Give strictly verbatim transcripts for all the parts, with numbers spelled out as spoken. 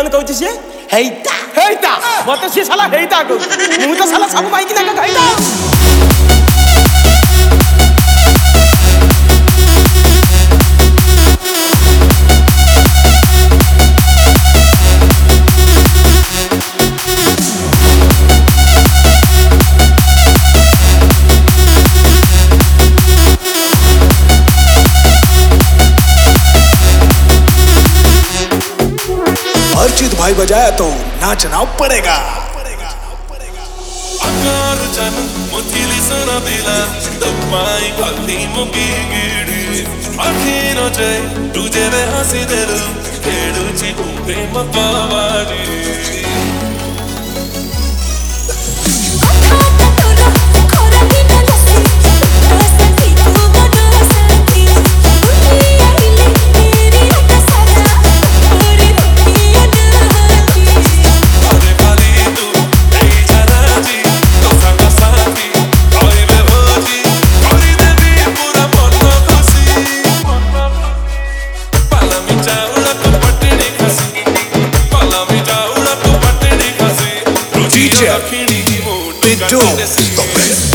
कौन कहूँ सी हेता हेता मत सी साला हेता कहूँ मु तो साला सब माइकी ना कहता अर्चित भाई बजाया तो नाचना पड़ेगा। Pitu, stop it.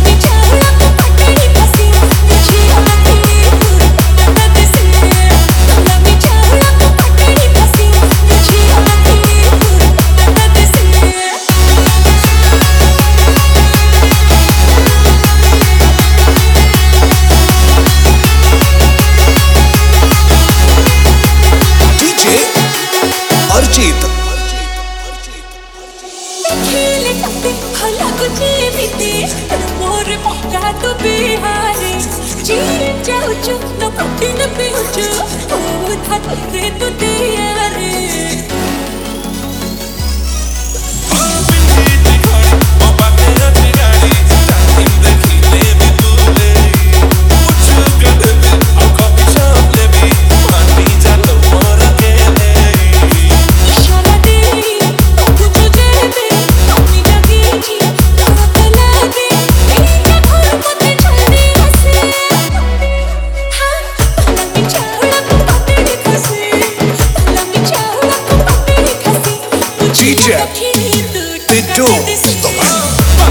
D J Archit मोर पक्का तो बिहारी जी जाऊ चुप न पक्की न पीछू ओ था तेरे तो तैयारी D J Pitu, stop it.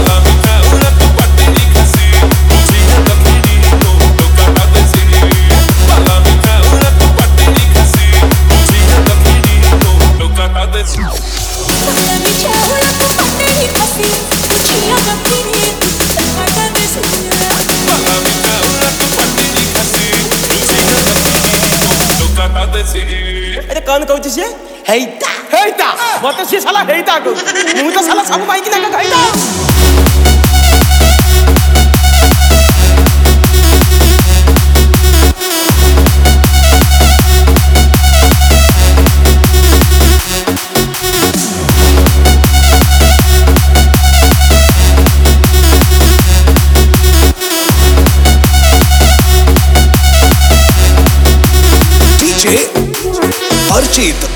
अरे कौन कहूँ सी हेता हेता मत सी साला हेता कहूँ मु तो साला सब माइकी ना कहता D J अर्चित